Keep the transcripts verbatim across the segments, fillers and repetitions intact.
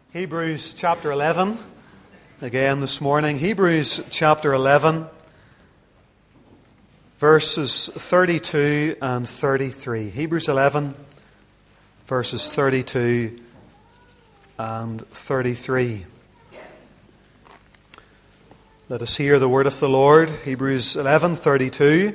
Hebrews chapter eleven, again this morning. Hebrews chapter eleven, verses thirty-two and thirty-three. Hebrews eleven, verses thirty-two and thirty-three. Let us hear the word of the Lord. Hebrews eleven, thirty-two.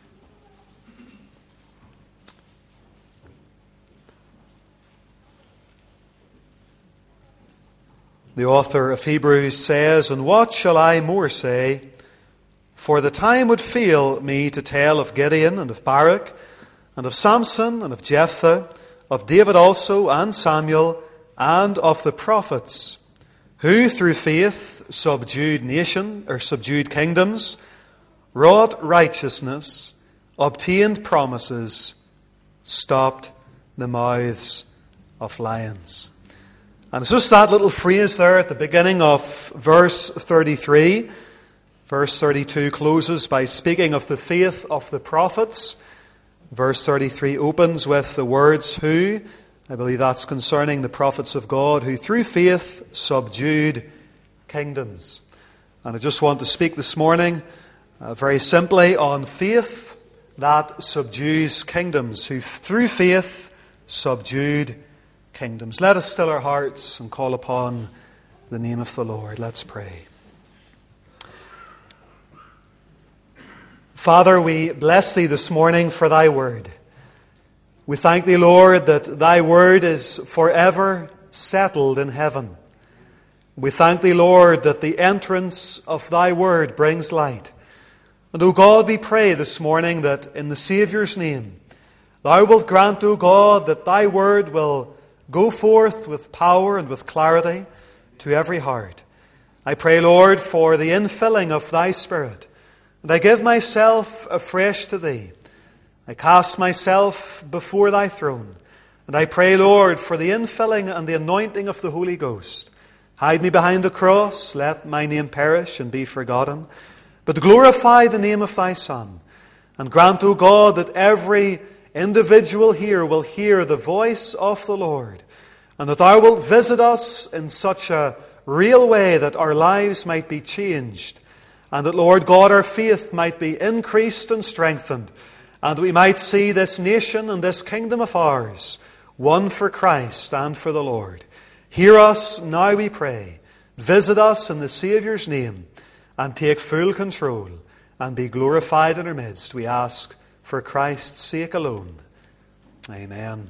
The author of Hebrews says, "And what shall I more say? For the time would fail me to tell of Gideon and of Barak and of Samson and of Jephthah, of David also and Samuel and of the prophets, who through faith subdued nation or subdued kingdoms, wrought righteousness, obtained promises, stopped the mouths of lions." And it's just that little phrase there at the beginning of verse thirty-three. Verse thirty-two closes by speaking of the faith of the prophets. Verse thirty-three opens with the words, who, I believe that's concerning the prophets of God, who through faith subdued kingdoms. And I just want to speak this morning uh, very simply on faith that subdues kingdoms, who through faith subdued kingdoms. Let us still our hearts and call upon the name of the Lord. Let's pray. Father, we bless Thee this morning for Thy word. We thank Thee, Lord, that Thy word is forever settled in heaven. We thank Thee, Lord, that the entrance of Thy word brings light. And, O God, we pray this morning that in the Saviour's name, Thou wilt grant, O God, that Thy word will go forth with power and with clarity to every heart. I pray, Lord, for the infilling of Thy Spirit. And I give myself afresh to Thee. I cast myself before Thy throne. And I pray, Lord, for the infilling and the anointing of the Holy Ghost. Hide me behind the cross. Let my name perish and be forgotten. But glorify the name of Thy Son. And grant, O God, that every individual here will hear the voice of the Lord, and that Thou wilt visit us in such a real way that our lives might be changed, and that, Lord God, our faith might be increased and strengthened, and that we might see this nation and this kingdom of ours won for Christ and for the Lord. Hear us now, we pray. Visit us in the Saviour's name, and take full control, and be glorified in our midst, we ask, for Christ's sake alone. Amen.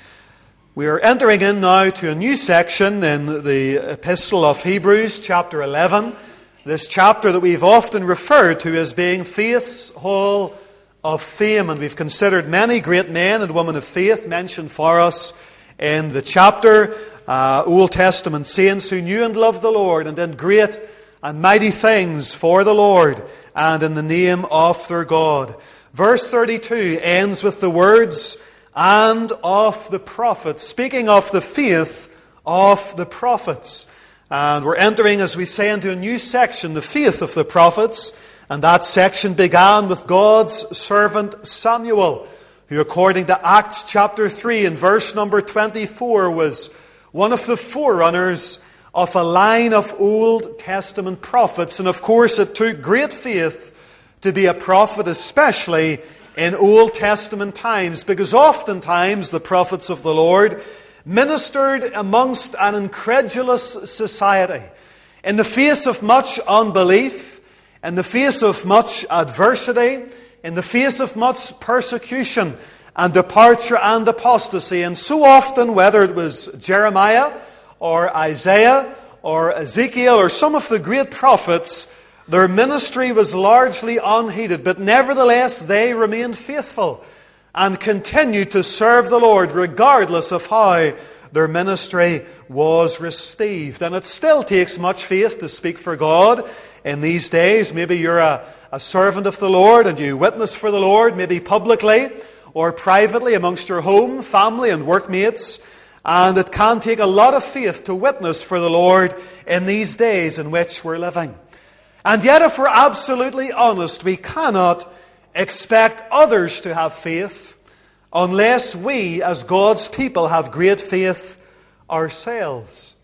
We are entering in now to a new section in the Epistle of Hebrews, chapter eleven. This chapter that we've often referred to as being Faith's Hall of Fame. And we've considered many great men and women of faith mentioned for us in the chapter. Uh, Old Testament saints who knew and loved the Lord and did great and mighty things for the Lord and in the name of their God. Verse thirty-two ends with the words, "and of the prophets," speaking of the faith of the prophets. And we're entering, as we say, into a new section, the faith of the prophets. And that section began with God's servant Samuel, who, according to Acts chapter three and verse number twenty-four, was one of the forerunners of a line of Old Testament prophets. And of course, it took great faith to be a prophet, especially in Old Testament times, because oftentimes the prophets of the Lord ministered amongst an incredulous society. In the face of much unbelief, in the face of much adversity, in the face of much persecution and departure and apostasy. And so often, whether it was Jeremiah or Isaiah or Ezekiel or some of the great prophets, their ministry was largely unheeded, but nevertheless they remained faithful and continued to serve the Lord regardless of how their ministry was received. And it still takes much faith to speak for God in these days. Maybe you're a, a servant of the Lord and you witness for the Lord, maybe publicly or privately amongst your home, family and workmates. And it can take a lot of faith to witness for the Lord in these days in which we're living. And yet, if we're absolutely honest, we cannot expect others to have faith unless we, as God's people, have great faith ourselves.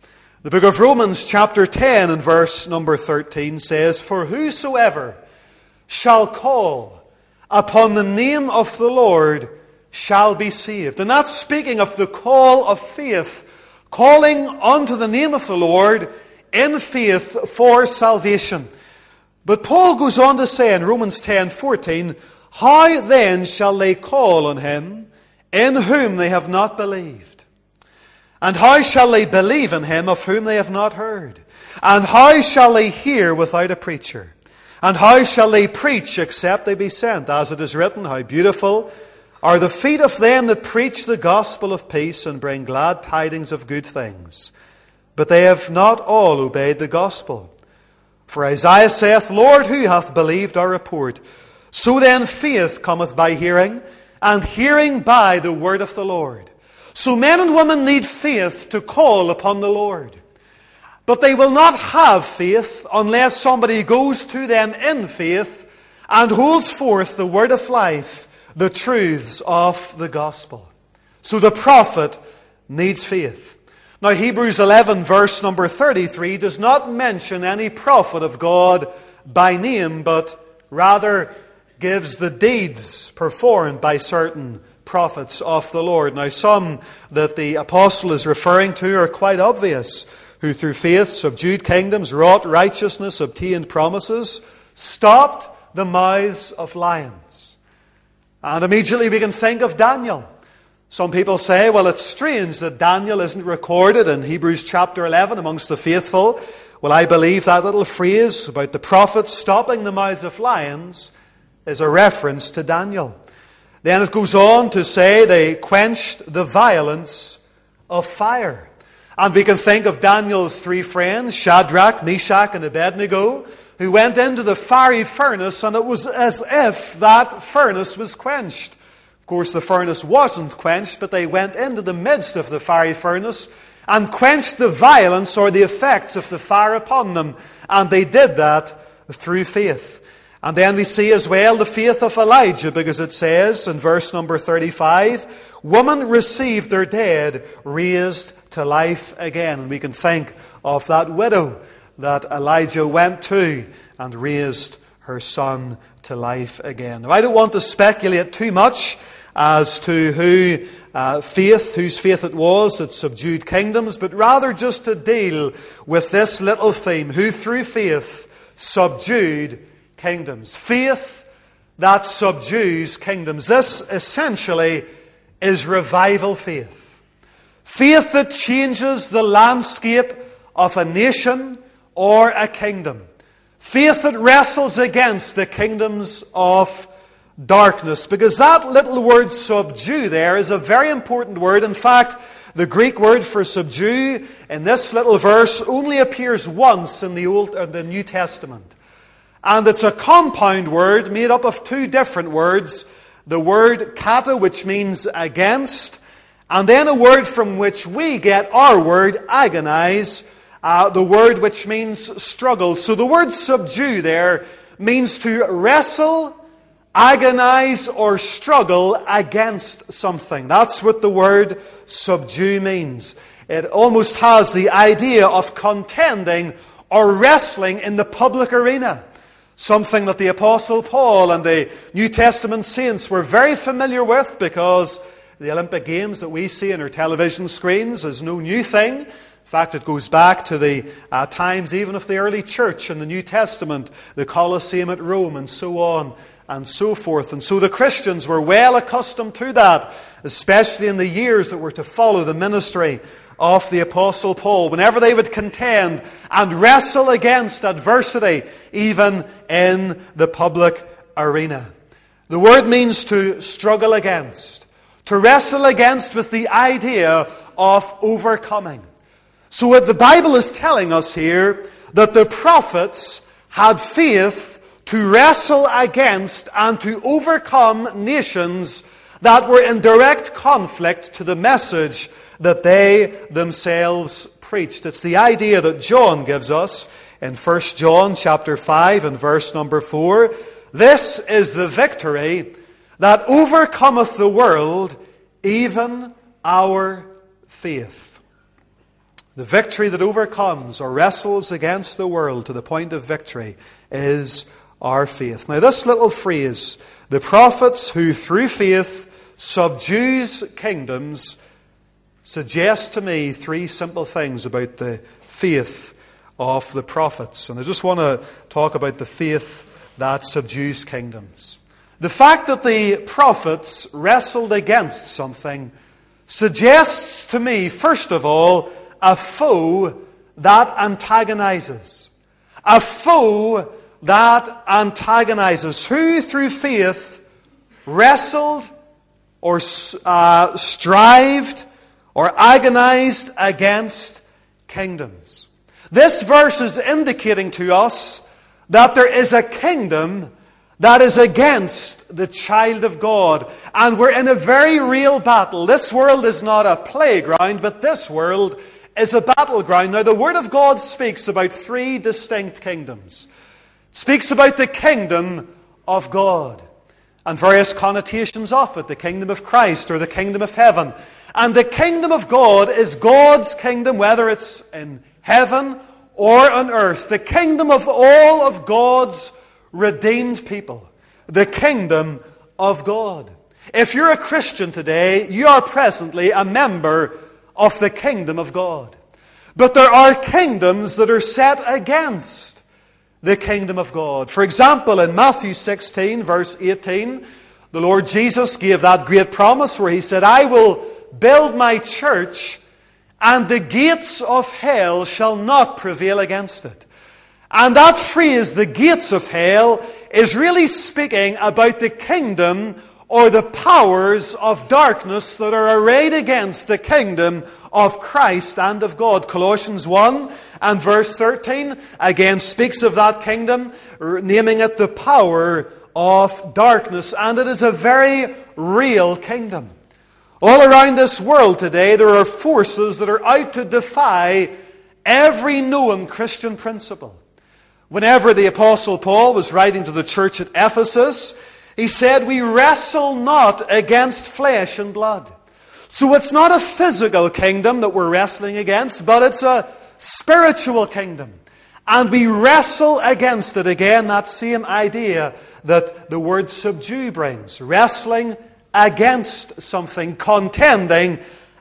The book of Romans chapter ten and verse number thirteen says, "For whosoever shall call upon the name of the Lord shall be saved." And that's speaking of the call of faith, calling unto the name of the Lord in faith for salvation. But Paul goes on to say in Romans ten fourteen, "How then shall they call on him in whom they have not believed? And how shall they believe in him of whom they have not heard? And how shall they hear without a preacher? And how shall they preach except they be sent? As it is written, how beautiful are the feet of them that preach the gospel of peace and bring glad tidings of good things. But they have not all obeyed the gospel. For Isaiah saith, Lord, who hath believed our report? So then faith cometh by hearing, and hearing by the word of the Lord." So men and women need faith to call upon the Lord. But they will not have faith unless somebody goes to them in faith and holds forth the word of life, the truths of the gospel. So the prophet needs faith. Now Hebrews eleven verse number thirty-three does not mention any prophet of God by name, but rather gives the deeds performed by certain prophets of the Lord. Now some that the apostle is referring to are quite obvious, who through faith subdued kingdoms, wrought righteousness, obtained promises, stopped the mouths of lions. And immediately we can think of Daniel. Some people say, well, it's strange that Daniel isn't recorded in Hebrews chapter eleven amongst the faithful. Well, I believe that little phrase about the prophets stopping the mouths of lions is a reference to Daniel. Then it goes on to say they quenched the violence of fire. And we can think of Daniel's three friends, Shadrach, Meshach, and Abednego, who went into the fiery furnace, and it was as if that furnace was quenched. Of course, the furnace wasn't quenched, but they went into the midst of the fiery furnace and quenched the violence or the effects of the fire upon them. And they did that through faith. And then we see as well the faith of Elijah, because it says in verse number thirty-five, "Women received their dead raised to life again." And we can think of that widow that Elijah went to and raised her son to life again. Now, I don't want to speculate too much as to who uh, faith, whose faith it was that subdued kingdoms, but rather just to deal with this little theme, who through faith subdued kingdoms. Faith that subdues kingdoms. This essentially is revival faith. Faith that changes the landscape of a nation or a kingdom. Faith that wrestles against the kingdoms of darkness. Because that little word subdue there is a very important word. In fact, the Greek word for subdue in this little verse only appears once in the Old or the New Testament. And it's a compound word made up of two different words. The word kata, which means against, and then a word from which we get our word agonize, uh, the word which means struggle. So the word subdue there means to wrestle, agonize, or struggle against something. That's what the word subdue means. It almost has the idea of contending or wrestling in the public arena. Something that the Apostle Paul and the New Testament saints were very familiar with, because the Olympic Games that we see on our television screens is no new thing. In fact, it goes back to the uh, times even of the early church in the New Testament, the Colosseum at Rome, and so on and so forth. And so the Christians were well accustomed to that, especially in the years that were to follow the ministry of the Apostle Paul, whenever they would contend and wrestle against adversity, even in the public arena. The word means to struggle against, to wrestle against with the idea of overcoming. So what the Bible is telling us here, that the prophets had faith to wrestle against and to overcome nations that were in direct conflict to the message that they themselves preached. It's the idea that John gives us in First John chapter five and verse number four. This is the victory that overcometh the world, even our faith. The victory that overcomes or wrestles against the world to the point of victory is our faith. Now, this little phrase, the prophets who through faith subdues kingdoms, suggests to me three simple things about the faith of the prophets. And I just want to talk about the faith that subdues kingdoms. The fact that the prophets wrestled against something suggests to me, first of all, a foe that antagonizes. A foe that antagonizes. Who through faith wrestled or uh, strived or agonized against kingdoms. This verse is indicating to us that there is a kingdom that is against the child of God. And we're in a very real battle. This world is not a playground, but this world is a battleground. Now, the Word of God speaks about three distinct kingdoms. It speaks about the kingdom of God and various connotations of it, the kingdom of Christ or the kingdom of heaven. And the kingdom of God is God's kingdom, whether it's in heaven or on earth. The kingdom of all of God's redeemed people. The kingdom of God. If you're a Christian today, you are presently a member of the kingdom of God. But there are kingdoms that are set against the kingdom of God. For example, in Matthew sixteen, verse eighteen, the Lord Jesus gave that great promise where He said, I will build my church, and the gates of hell shall not prevail against it. And that phrase, the gates of hell, is really speaking about the kingdom or the powers of darkness that are arrayed against the kingdom of Christ and of God. Colossians one and verse thirteen again speaks of that kingdom, naming it the power of darkness. And it is a very real kingdom. All around this world today, there are forces that are out to defy every known Christian principle. Whenever the Apostle Paul was writing to the church at Ephesus, he said, we wrestle not against flesh and blood. So it's not a physical kingdom that we're wrestling against, but it's a spiritual kingdom. And we wrestle against it. Again, that same idea that the word subdue brings. Wrestling against something, contending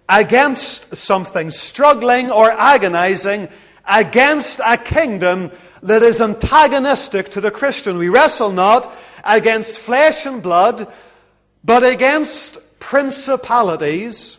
against something, struggling or agonizing against a kingdom that is antagonistic to the Christian. We wrestle not against flesh and blood, but against principalities,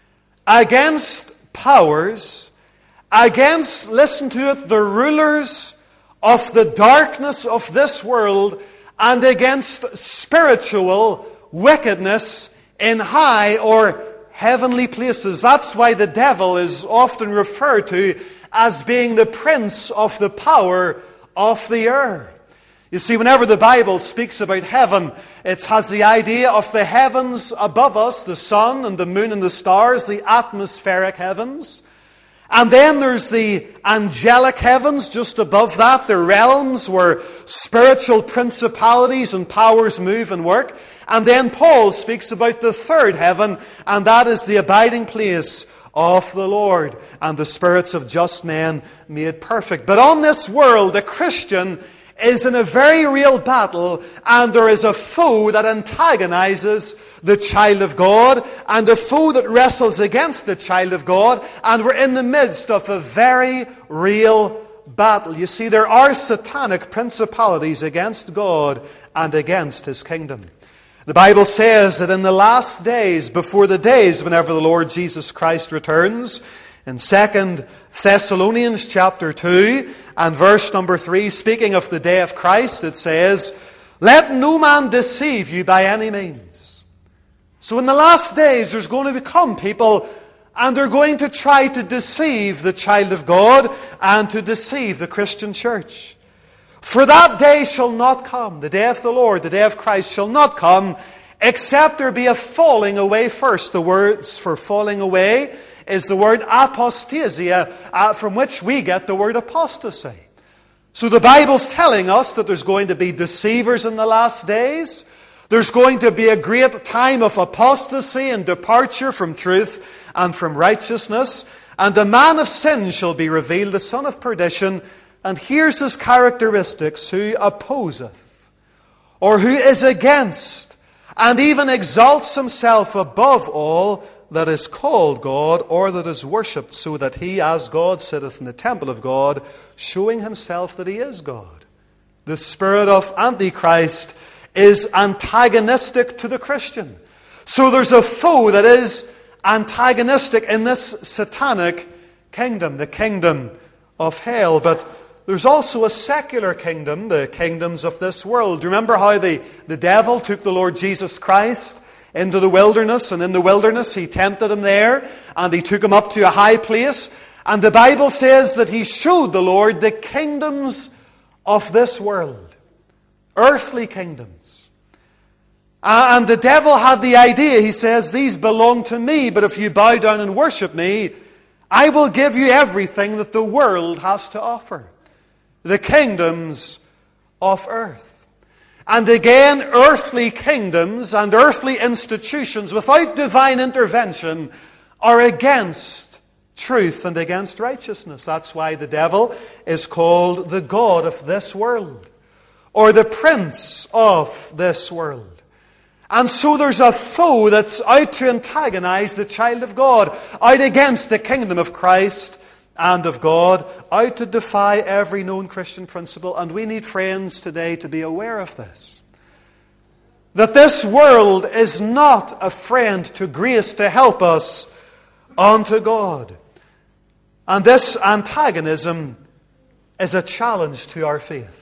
against powers, against, listen to it, the rulers of the darkness of this world, and against spiritual wickedness in high or heavenly places. That's why the devil is often referred to as being the prince of the power of the air. You see, whenever the Bible speaks about heaven, it has the idea of the heavens above us, the sun and the moon and the stars, the atmospheric heavens. And then there's the angelic heavens just above that, the realms where spiritual principalities and powers move and work. And then Paul speaks about the third heaven, and that is the abiding place of the Lord and the spirits of just men made perfect. But on this world, the Christian is in a very real battle, and there is a foe that antagonizes the child of God, and a foe that wrestles against the child of God, and we're in the midst of a very real battle. You see, there are satanic principalities against God and against His kingdom. The Bible says that in the last days, before the days whenever the Lord Jesus Christ returns, in Second Thessalonians chapter two and verse number three, speaking of the day of Christ, it says, let no man deceive you by any means. So in the last days, there's going to become people, and they're going to try to deceive the child of God and to deceive the Christian church. For that day shall not come, the day of the Lord, the day of Christ shall not come, except there be a falling away first. The words for falling away is the word apostasia, uh, from which we get the word apostasy. So the Bible's telling us that there's going to be deceivers in the last days. There's going to be a great time of apostasy and departure from truth and from righteousness. And the man of sin shall be revealed, the son of perdition. And here's his characteristics: who opposeth, or who is against, and even exalts himself above all that is called God, or that is worshipped, so that he as God sitteth in the temple of God, showing himself that he is God. The spirit of Antichrist is antagonistic to the Christian. So there's a foe that is antagonistic in this satanic kingdom, the kingdom of hell. But there's also a secular kingdom, the kingdoms of this world. Do you remember how the, the devil took the Lord Jesus Christ into the wilderness, and in the wilderness he tempted him there, and he took him up to a high place, and the Bible says that he showed the Lord the kingdoms of this world, earthly kingdoms. And the devil had the idea, he says, these belong to me, but if you bow down and worship me, I will give you everything that the world has to offer. The kingdoms of earth. And again, earthly kingdoms and earthly institutions without divine intervention are against truth and against righteousness. That's why the devil is called the god of this world, or the prince of this world. And so there's a foe that's out to antagonize the child of God, out against the kingdom of Christ and of God, out to defy every known Christian principle. And we need friends today to be aware of this. That this world is not a friend to grace to help us unto God. And this antagonism is a challenge to our faith.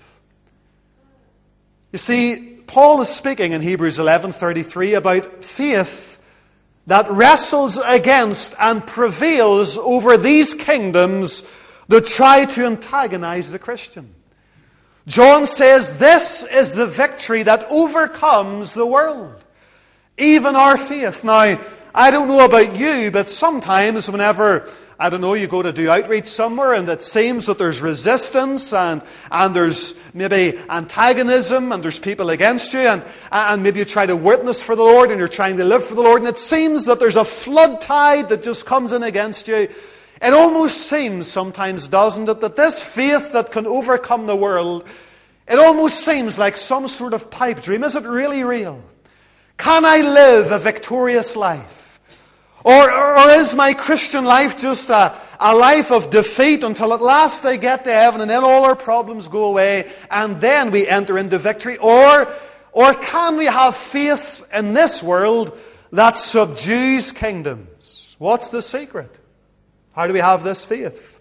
You see, Paul is speaking in Hebrews eleven thirty-three about faith that wrestles against and prevails over these kingdoms that try to antagonize the Christian. John says this is the victory that overcomes the world, even our faith. Now, I don't know about you, but sometimes whenever, I don't know, you go to do outreach somewhere and it seems that there's resistance and, and there's maybe antagonism and there's people against you, and, and maybe you try to witness for the Lord and you're trying to live for the Lord, and it seems that there's a flood tide that just comes in against you. It almost seems sometimes, doesn't it, that this faith that can overcome the world, it almost seems like some sort of pipe dream. Is it really real? Can I live a victorious life? Or, or is my Christian life just a, a life of defeat until at last I get to heaven and then all our problems go away and then we enter into victory? Or, or can we have faith in this world that subdues kingdoms? What's the secret? How do we have this faith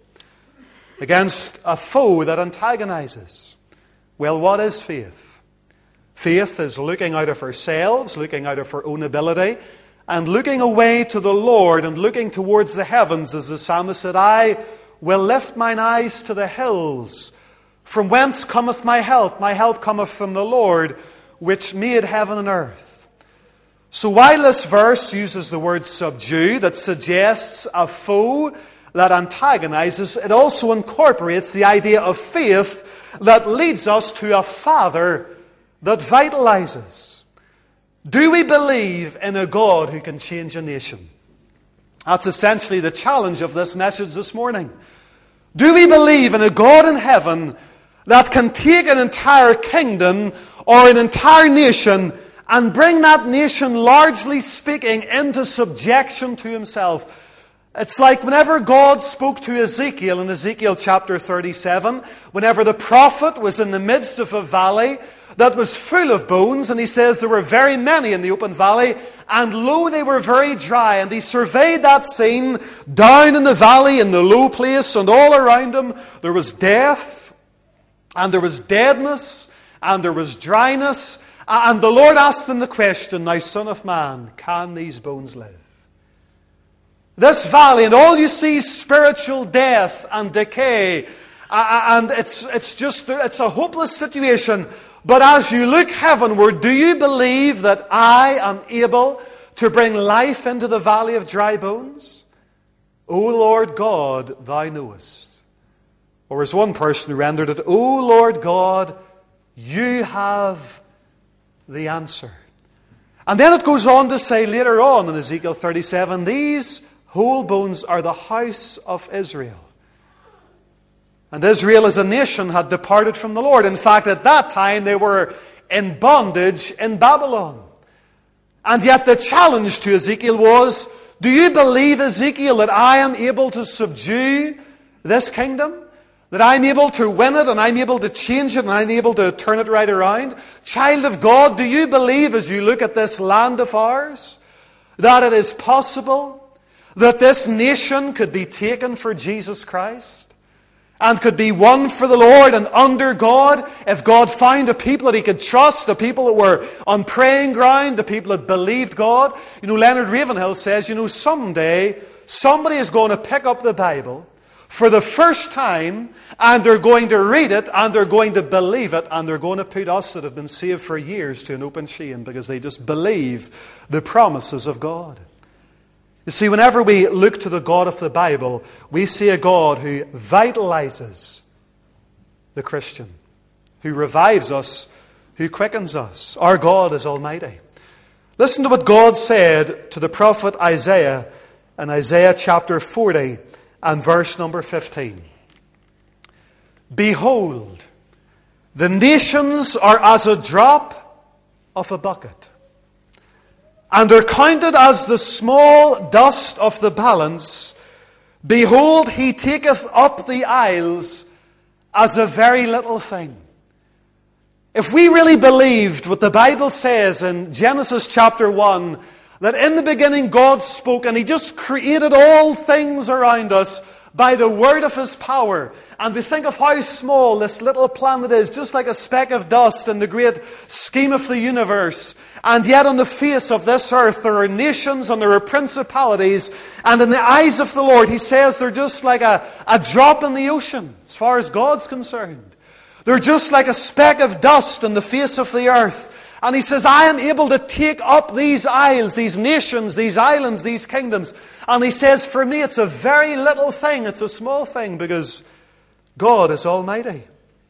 against a foe that antagonizes? Well, what is faith? Faith is looking out of ourselves, looking out of our own ability, and looking away to the Lord and looking towards the heavens, as the psalmist said, I will lift mine eyes to the hills. From whence cometh my help? My help cometh from the Lord, which made heaven and earth. So while this verse uses the word subdue, that suggests a foe that antagonizes, it also incorporates the idea of faith that leads us to a Father that vitalizes. Do we believe in a God who can change a nation? That's essentially the challenge of this message this morning. Do we believe in a God in heaven that can take an entire kingdom or an entire nation and bring that nation, largely speaking, into subjection to himself? It's like whenever God spoke to Ezekiel in Ezekiel chapter thirty-seven, whenever the prophet was in the midst of a valley that was full of bones, and he says there were very many in the open valley, and lo, they were very dry. And he surveyed that scene down in the valley, in the low place, and all around him there was death, and there was deadness, and there was dryness. And the Lord asked them the question, now, Son of Man, can these bones live? This valley, and all you see is spiritual death and decay, and it's, it's just, it's a hopeless situation. But as you look heavenward, do you believe that I am able to bring life into the valley of dry bones? O Lord God, thou knowest. Or as one person rendered it, O Lord God, you have the answer. And then it goes on to say later on in Ezekiel thirty-seven, these whole bones are the house of Israel. And Israel as a nation had departed from the Lord. In fact, at that time they were in bondage in Babylon. And yet the challenge to Ezekiel was, do you believe, Ezekiel, that I am able to subdue this kingdom? That I'm able to win it, and I'm able to change it, and I'm able to turn it right around? Child of God, do you believe, as you look at this land of ours, that it is possible that this nation could be taken for Jesus Christ and could be won for the Lord and under God if God found a people that He could trust, the people that were on praying ground, the people that believed God? You know, Leonard Ravenhill says, you know, someday somebody is going to pick up the Bible for the first time, and they're going to read it, and they're going to believe it, and they're going to put us that have been saved for years to an open shame because they just believe the promises of God. You see, whenever we look to the God of the Bible, we see a God who vitalizes the Christian, who revives us, who quickens us. Our God is almighty. Listen to what God said to the prophet Isaiah in Isaiah chapter forty and verse number fifteen. Behold, the nations are as a drop of a bucket, and are counted as the small dust of the balance. Behold, He taketh up the isles as a very little thing. If we really believed what the Bible says in Genesis chapter one, that in the beginning God spoke and He just created all things around us by the word of His power, and we think of how small this little planet is, just like a speck of dust in the great scheme of the universe. And yet on the face of this earth there are nations and there are principalities, and in the eyes of the Lord He says they're just like a, a drop in the ocean as far as God's concerned. They're just like a speck of dust in the face of the earth. And He says, I am able to take up these isles, these nations, these islands, these kingdoms. And He says, for me it's a very little thing, it's a small thing, because God is almighty.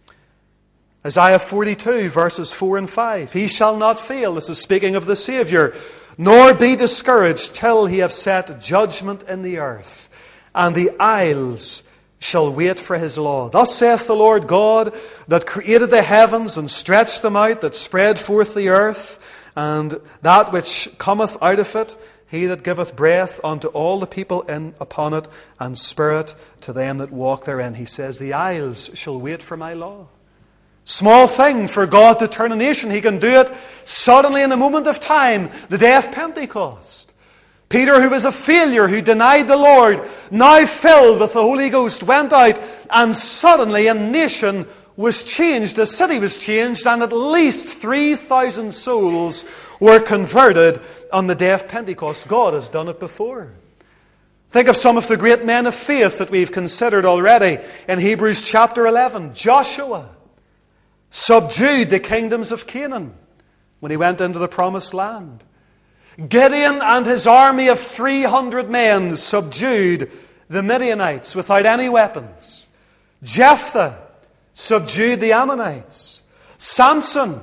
Isaiah forty-two, verses four and five. He shall not fail, this is speaking of the Saviour, nor be discouraged till He have set judgment in the earth, and the isles shall wait for His law. Thus saith the Lord God, that created the heavens and stretched them out, that spread forth the earth, and that which cometh out of it, He that giveth breath unto all the people in upon it, and spirit to them that walk therein. He says, the isles shall wait for my law. Small thing for God to turn a nation. He can do it suddenly in a moment of time, the day of Pentecost. Peter, who was a failure, who denied the Lord, now filled with the Holy Ghost, went out, and suddenly a nation was changed, a city was changed, and at least three thousand souls were converted on the day of Pentecost. God has done it before. Think of some of the great men of faith that we've considered already in Hebrews chapter eleven. Joshua subdued the kingdoms of Canaan when he went into the promised land. Gideon and his army of three hundred men subdued the Midianites without any weapons. Jephthah subdued the Ammonites. Samson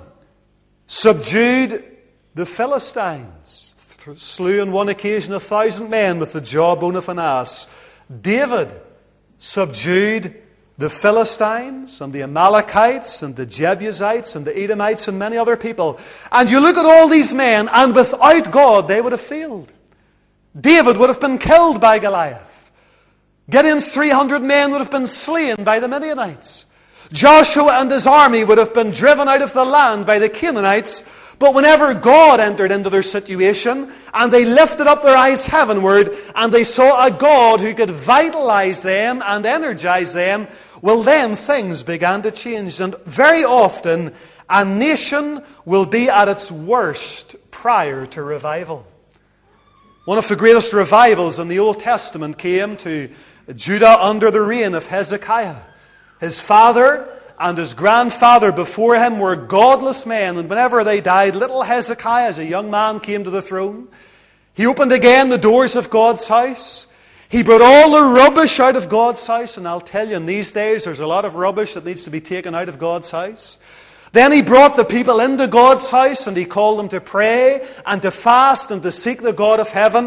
subdued the Philistines. Slew on one occasion a thousand men with the jawbone of an ass. David subdued the Philistines and the Amalekites and the Jebusites and the Edomites and many other people. And you look at all these men, and without God they would have failed. David would have been killed by Goliath. Gideon's three hundred men would have been slain by the Midianites. Joshua and his army would have been driven out of the land by the Canaanites. But whenever God entered into their situation, and they lifted up their eyes heavenward, and they saw a God who could vitalize them and energize them, well, then things began to change. And very often, a nation will be at its worst prior to revival. One of the greatest revivals in the Old Testament came to Judah under the reign of Hezekiah. His father and his grandfather before him were godless men, and whenever they died, little Hezekiah, as a young man, came to the throne. He opened again the doors of God's house. He brought all the rubbish out of God's house, and I'll tell you, in these days, there's a lot of rubbish that needs to be taken out of God's house. Then he brought the people into God's house, and he called them to pray and to fast and to seek the God of heaven.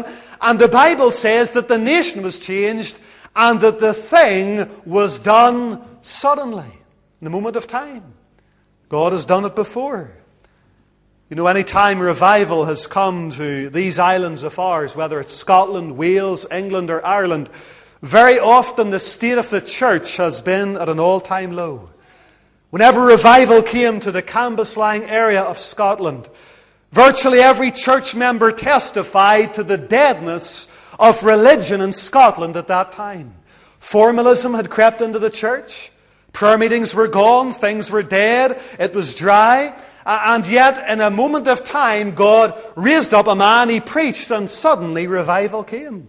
And the Bible says that the nation was changed and that the thing was done suddenly, in a moment of time. God has done it before. You know, any time revival has come to these islands of ours, whether it's Scotland, Wales, England or Ireland, very often the state of the church has been at an all-time low. Whenever revival came to the Cambuslang area of Scotland, virtually every church member testified to the deadness of religion in Scotland at that time. Formalism had crept into the church. Prayer meetings were gone. Things were dead. It was dry. And yet, in a moment of time, God raised up a man. He preached, and suddenly revival came.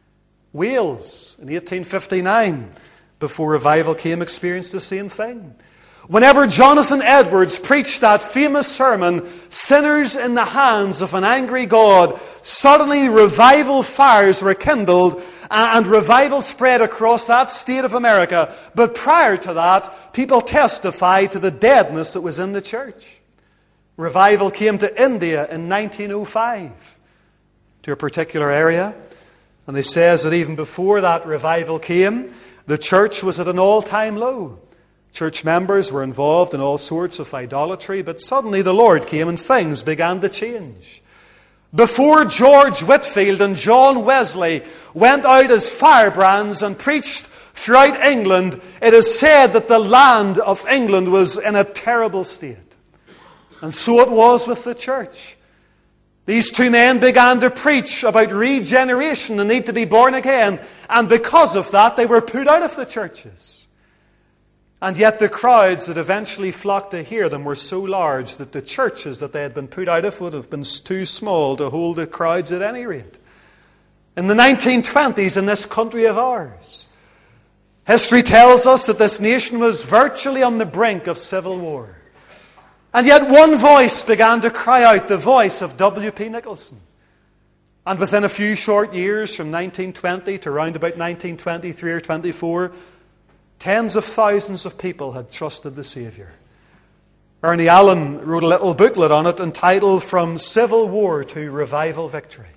Wales, in eighteen fifty-nine, before revival came, experienced the same thing. Whenever Jonathan Edwards preached that famous sermon, Sinners in the Hands of an Angry God, suddenly revival fires were kindled and revival spread across that state of America. But prior to that, people testified to the deadness that was in the church. Revival came to India in nineteen oh five, to a particular area. And it says that even before that revival came, the church was at an all-time low. Church members were involved in all sorts of idolatry, but suddenly the Lord came and things began to change. Before George Whitefield and John Wesley went out as firebrands and preached throughout England, it is said that the land of England was in a terrible state. And so it was with the church. These two men began to preach about regeneration, the need to be born again, and because of that they were put out of the churches. And yet the crowds that eventually flocked to hear them were so large that the churches that they had been put out of would have been too small to hold the crowds at any rate. In the nineteen twenties, in this country of ours, history tells us that this nation was virtually on the brink of civil war. And yet one voice began to cry out, the voice of W P Nicholson. And within a few short years, from nineteen twenty to around about nineteen twenty-three or twenty-four, tens of thousands of people had trusted the Savior. Ernie Allen wrote a little booklet on it entitled From Civil War to Revival Victory.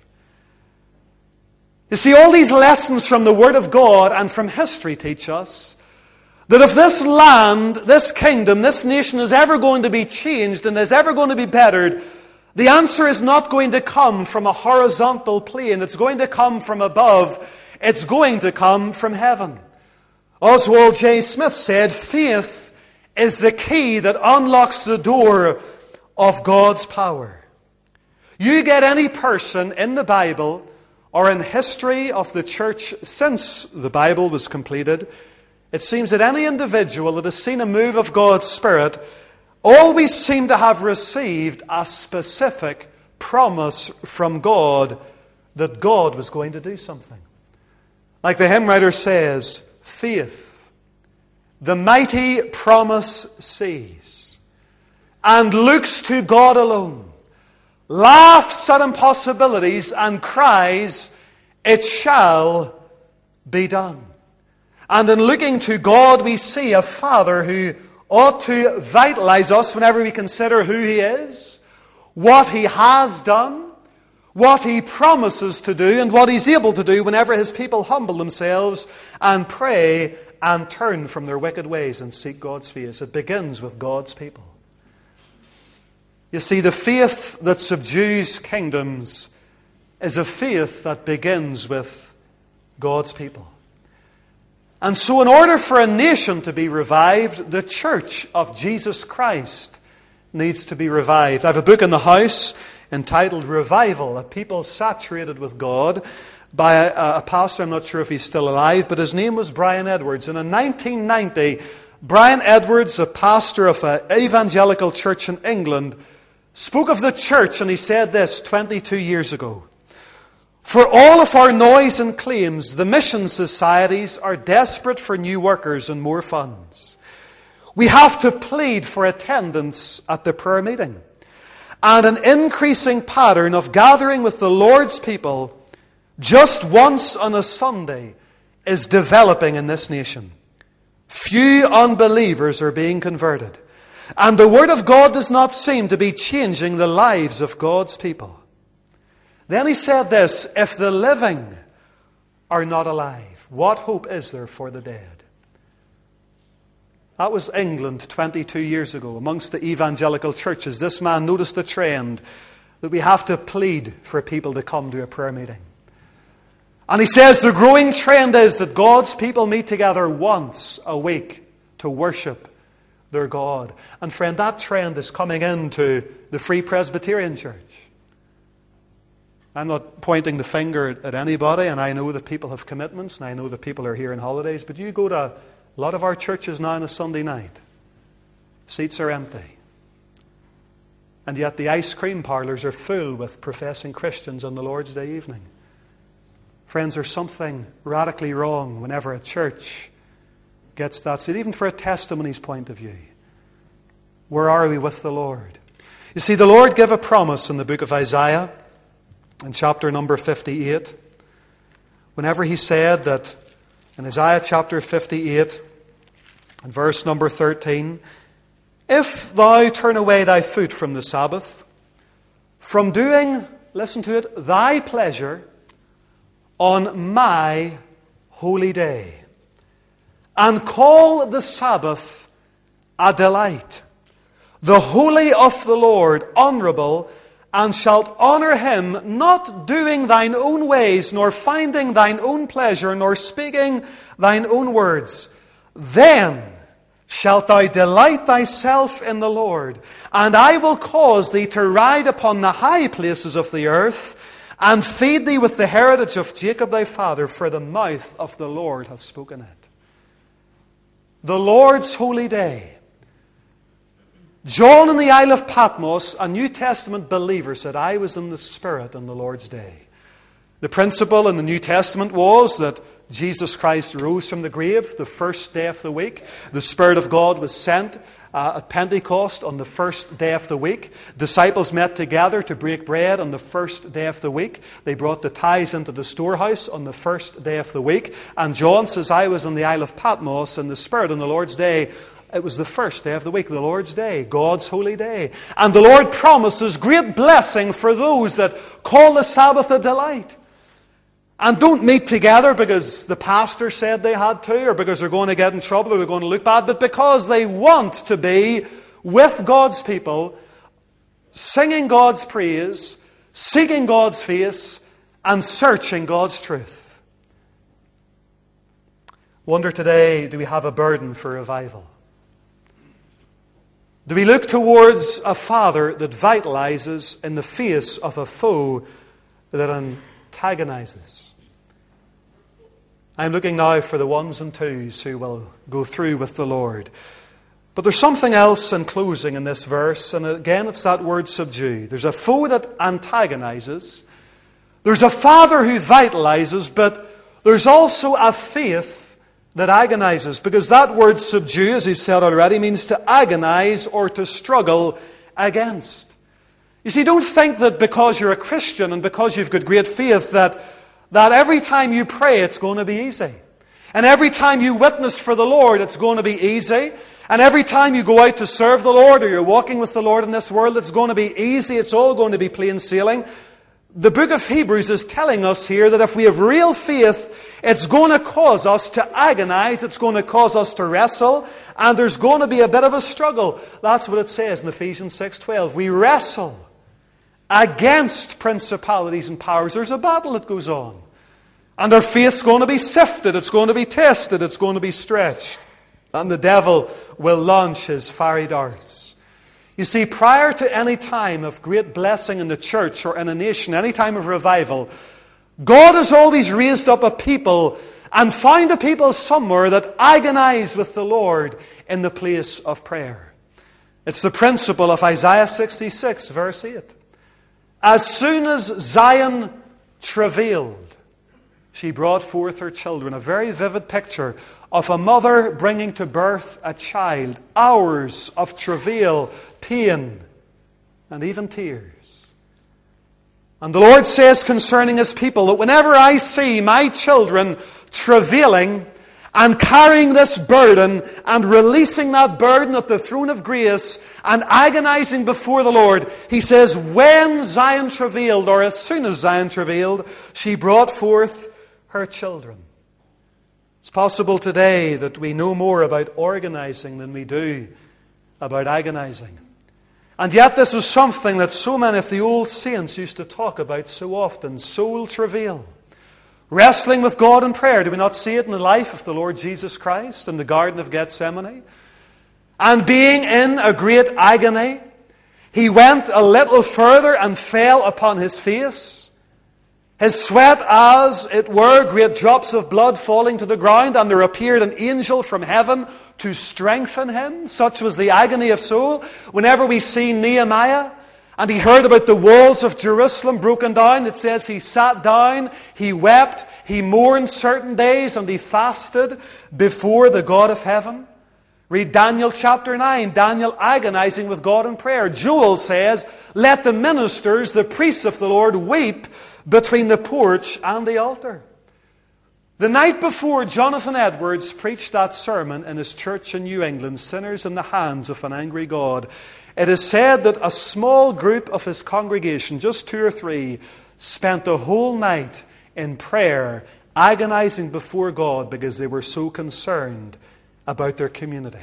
You see, all these lessons from the Word of God and from history teach us that if this land, this kingdom, this nation is ever going to be changed and is ever going to be bettered, the answer is not going to come from a horizontal plane. It's going to come from above. It's going to come from heaven. Oswald J. Smith said, faith is the key that unlocks the door of God's power. You get any person in the Bible or in history of the church since the Bible was completed, it seems that any individual that has seen a move of God's Spirit always seem to have received a specific promise from God that God was going to do something. Like the hymn writer says, faith, the mighty promise sees, and looks to God alone, laughs at impossibilities and cries, it shall be done. And in looking to God, we see a Father who ought to vitalize us whenever we consider who He is, what He has done, what He promises to do, and what He's able to do whenever His people humble themselves and pray and turn from their wicked ways and seek God's face. It begins with God's people. You see, the faith that subdues kingdoms is a faith that begins with God's people. And so in order for a nation to be revived, the church of Jesus Christ needs to be revived. I have a book in the house entitled Revival, A People Saturated with God, by a, a pastor, I'm not sure if he's still alive, but his name was Brian Edwards. And in nineteen ninety, Brian Edwards, a pastor of an evangelical church in England, spoke of the church, and he said this twenty-two years ago. For all of our noise and claims, the mission societies are desperate for new workers and more funds. We have to plead for attendance at the prayer meeting. And an increasing pattern of gathering with the Lord's people just once on a Sunday is developing in this nation. Few unbelievers are being converted. And the Word of God does not seem to be changing the lives of God's people. Then he said this, if the living are not alive, what hope is there for the dead? That was England twenty-two years ago. Amongst the evangelical churches, this man noticed the trend that we have to plead for people to come to a prayer meeting. And he says the growing trend is that God's people meet together once a week to worship their God. And friend, that trend is coming into the Free Presbyterian Church. I'm not pointing the finger at anybody, and I know that people have commitments, and I know that people are here on holidays, but you go to a lot of our churches now on a Sunday night. Seats are empty. And yet the ice cream parlours are full with professing Christians on the Lord's Day evening. Friends, there's something radically wrong whenever a church gets that seat, even for a testimony's point of view. Where are we with the Lord? You see, the Lord gave a promise in the book of Isaiah, in chapter number fifty-eight, whenever he said that in Isaiah chapter fifty-eight, and verse number thirteen, if thou turn away thy foot from the Sabbath, from doing, listen to it, thy pleasure on my holy day, and call the Sabbath a delight, the holy of the Lord honourable, and shalt honour him, not doing thine own ways, nor finding thine own pleasure, nor speaking thine own words, then shalt thou delight thyself in the Lord, and I will cause thee to ride upon the high places of the earth, and feed thee with the heritage of Jacob thy father, for the mouth of the Lord hath spoken it. The Lord's holy day. John in the Isle of Patmos, a New Testament believer, said, I was in the Spirit on the Lord's day. The principle in the New Testament was that Jesus Christ rose from the grave the first day of the week. The Spirit of God was sent uh, at Pentecost on the first day of the week. Disciples met together to break bread on the first day of the week. They brought the tithes into the storehouse on the first day of the week. And John says, I was on the Isle of Patmos in the Spirit on the Lord's day. It was the first day of the week, the Lord's day, God's holy day. And the Lord promises great blessing for those that call the Sabbath a delight. And don't meet together because the pastor said they had to, or because they're going to get in trouble, or they're going to look bad, but because they want to be with God's people, singing God's praise, seeking God's face, and searching God's truth. Wonder today, do we have a burden for revival? Do we look towards a Father that vitalizes in the face of a foe that antagonizes? I'm looking now for the ones and twos who will go through with the Lord. But there's something else in closing in this verse, and again it's that word subdue. There's a foe that antagonizes. There's a Father who vitalizes, but there's also a faith that agonizes, because that word subdue, as we've said already, means to agonize or to struggle against. You see, don't think that because you're a Christian and because you've got great faith that, that every time you pray it's going to be easy. And every time you witness for the Lord it's going to be easy. And every time you go out to serve the Lord or you're walking with the Lord in this world it's going to be easy. It's all going to be plain sailing. The book of Hebrews is telling us here that if we have real faith, it's going to cause us to agonize, it's going to cause us to wrestle, and there's going to be a bit of a struggle. That's what it says in Ephesians six twelve. We wrestle against principalities and powers. There's a battle that goes on. And our faith's going to be sifted, it's going to be tested, it's going to be stretched. And the devil will launch his fiery darts. You see, prior to any time of great blessing in the church or in a nation, any time of revival, God has always raised up a people and found a people somewhere that agonize with the Lord in the place of prayer. It's the principle of Isaiah sixty-six, verse eight. As soon as Zion travailed, she brought forth her children. A very vivid picture of a mother bringing to birth a child. Hours of travail, pain, and even tears. And the Lord says concerning His people that whenever I see my children travailing and carrying this burden and releasing that burden at the throne of grace and agonizing before the Lord, he says, when Zion travailed, or as soon as Zion travailed, she brought forth her children. It's possible today that we know more about organizing than we do about agonizing. And yet this is something that so many of the old saints used to talk about so often, soul travail. Wrestling with God in prayer. Do we not see it in the life of the Lord Jesus Christ in the Garden of Gethsemane? And being in a great agony, he went a little further and fell upon his face. His sweat, as it were, great drops of blood falling to the ground, and there appeared an angel from heaven to strengthen him. Such was the agony of soul. Whenever we see Nehemiah, and he heard about the walls of Jerusalem broken down, it says he sat down, he wept, he mourned certain days, and he fasted before the God of heaven. Read Daniel chapter nine, Daniel agonizing with God in prayer. Joel says, let the ministers, the priests of the Lord, weep between the porch and the altar. The night before Jonathan Edwards preached that sermon in his church in New England, Sinners in the Hands of an Angry God, it is said that a small group of his congregation, just two or three, spent the whole night in prayer, agonizing before God because they were so concerned about their community.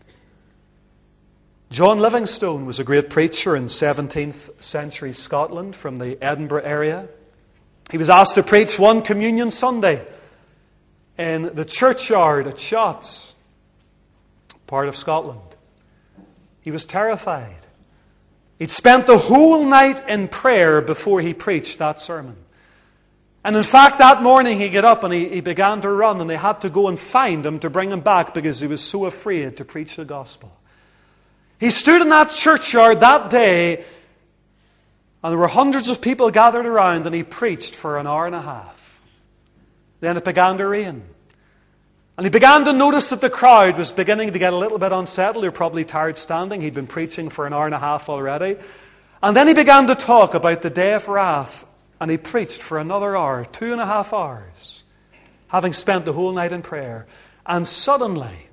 John Livingstone was a great preacher in seventeenth century Scotland from the Edinburgh area. He was asked to preach one Communion Sunday in the churchyard at Shotts, part of Scotland. He was terrified. He'd spent the whole night in prayer before he preached that sermon. And in fact, that morning he got up and he, he began to run, and they had to go and find him to bring him back because he was so afraid to preach the gospel. He stood in that churchyard that day, and there were hundreds of people gathered around, and he preached for an hour and a half. Then it began to rain. And he began to notice that the crowd was beginning to get a little bit unsettled. They were probably tired standing. He'd been preaching for an hour and a half already. And then he began to talk about the day of wrath. And he preached for another hour, two and a half hours, having spent the whole night in prayer. And suddenly,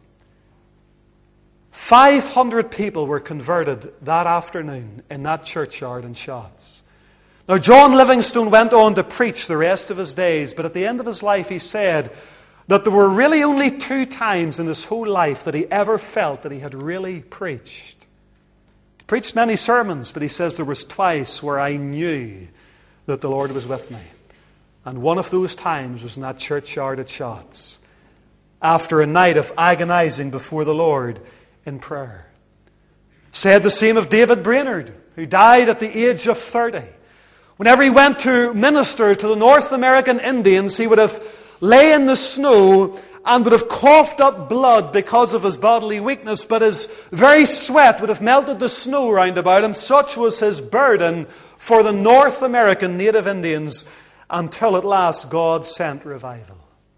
five hundred people were converted that afternoon in that churchyard in Shotts. Now, John Livingstone went on to preach the rest of his days, but at the end of his life he said that there were really only two times in his whole life that he ever felt that he had really preached. He preached many sermons, but he says there was twice where I knew that the Lord was with me. And one of those times was in that churchyard at Shotts, after a night of agonizing before the Lord in prayer. Said the same of David Brainerd, who died at the age of thirty. Whenever he went to minister to the North American Indians, he would have lay in the snow and would have coughed up blood because of his bodily weakness, but his very sweat would have melted the snow round about him. Such was his burden for the North American native Indians, until at last God sent revival.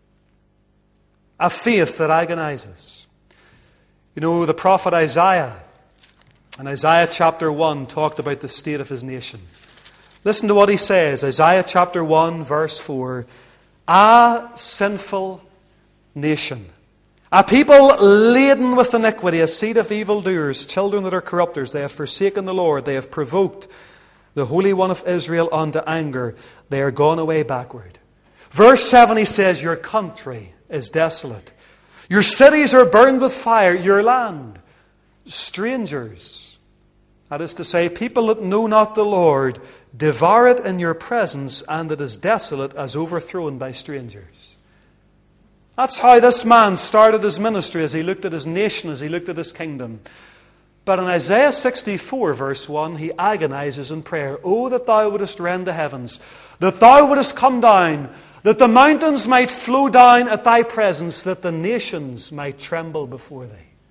A faith that agonizes. You know, the prophet Isaiah, in Isaiah chapter one, talked about the state of his nation. Listen to what he says, Isaiah chapter one, verse four. A sinful nation, a people laden with iniquity, a seed of evildoers, children that are corrupters. They have forsaken the Lord. They have provoked the Holy One of Israel unto anger. They are gone away backward. Verse seven, he says, your country is desolate. Your cities are burned with fire. Your land, strangers, that is to say, people that know not the Lord, devour it in your presence, and it is desolate as overthrown by strangers. That's how this man started his ministry, as he looked at his nation, as he looked at his kingdom. But in Isaiah sixty-four, verse one, he agonizes in prayer. Oh, that thou wouldest rend the heavens, that thou wouldest come down, that the mountains might flow down at thy presence, that the nations might tremble before thee.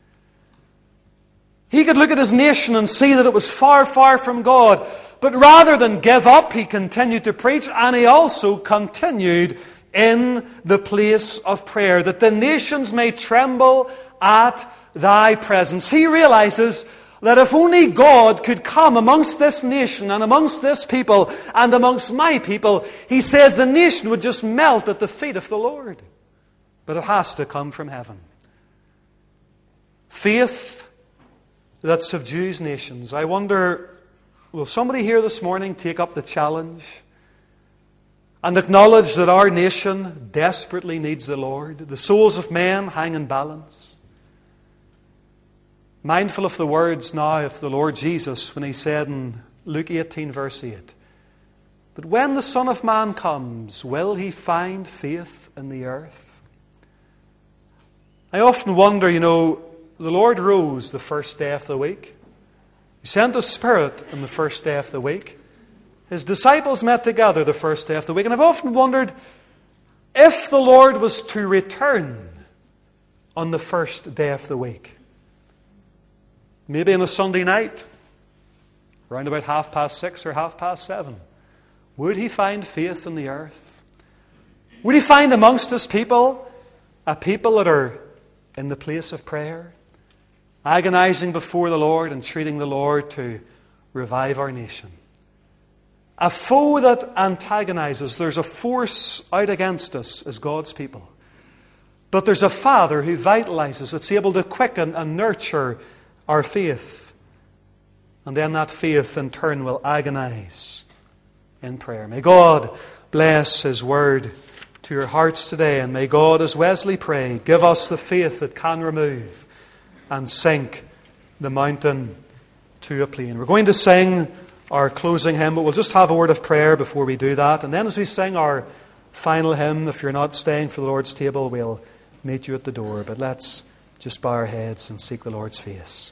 He could look at his nation and see that it was far, far from God. But rather than give up, he continued to preach, and he also continued in the place of prayer, that the nations may tremble at thy presence. He realizes that if only God could come amongst this nation and amongst this people and amongst my people, he says the nation would just melt at the feet of the Lord. but it has to come from heaven. Faith that subdues nations. I wonder, will somebody here this morning take up the challenge and acknowledge that our nation desperately needs the Lord? The souls of men hang in balance. Mindful of the words now of the Lord Jesus when he said in Luke eighteen, verse eight, "But when the Son of Man comes, will he find faith in the earth?" I often wonder, you know, the Lord rose the first day of the week. He sent the Spirit on the first day of the week. His disciples met together the first day of the week. And I've often wondered, if the Lord was to return on the first day of the week, maybe on a Sunday night, around about half past six or half past seven, would he find faith in the earth? Would he find amongst his people a people that are in the place of prayer, agonizing before the Lord, entreating the Lord to revive our nation? A foe that antagonizes. There's a force out against us as God's people. But there's a Father who vitalizes, that's able to quicken and nurture our faith. And then that faith in turn will agonize in prayer. May God bless His word to your hearts today. And may God, as Wesley prayed, give us the faith that can remove and sink the mountain to a plain. We're going to sing our closing hymn, but we'll just have a word of prayer before we do that. And then as we sing our final hymn, if you're not staying for the Lord's table, we'll meet you at the door. But let's just bow our heads and seek the Lord's face.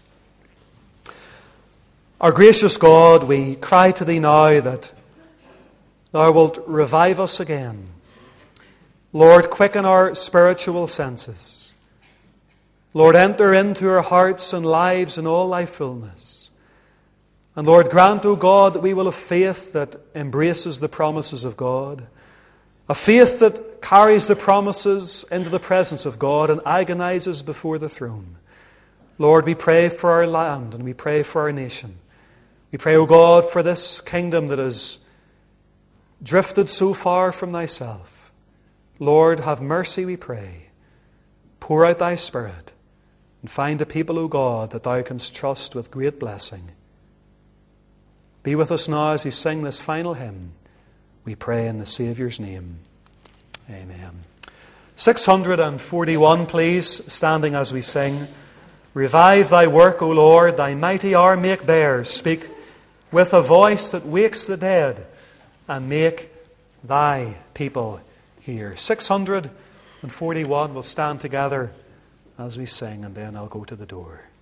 Our gracious God, we cry to Thee now that Thou wilt revive us again. Lord, quicken our spiritual senses. Lord, enter into our hearts and lives in all Thy fullness. And Lord, grant, O God, that we will have faith that embraces the promises of God. A faith that carries the promises into the presence of God and agonizes before the throne. Lord, we pray for our land and we pray for our nation. We pray, O God, for this kingdom that has drifted so far from Thyself. Lord, have mercy, we pray. Pour out Thy Spirit and find a people, O God, that Thou canst trust with great blessing. Be with us now as we sing this final hymn. We pray in the Saviour's name. Amen. six hundred forty-one, please, standing as we sing. Revive Thy work, O Lord, Thy mighty arm make bare. Speak with a voice that wakes the dead, and make Thy people hear. six hundred forty-one, we'll stand together as we sing, and then I'll go to the door.